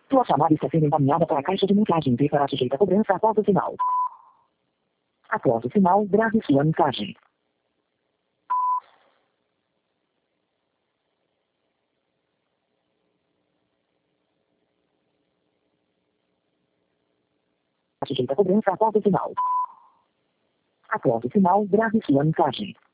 Sua chamada está sendo encaminhada para a caixa de mensagem e será sujeita a cobrança após o sinal. Após o sinal, grave sua mensagem. Sujeita a cobrança após o sinal. Após o sinal, grave sua mensagem.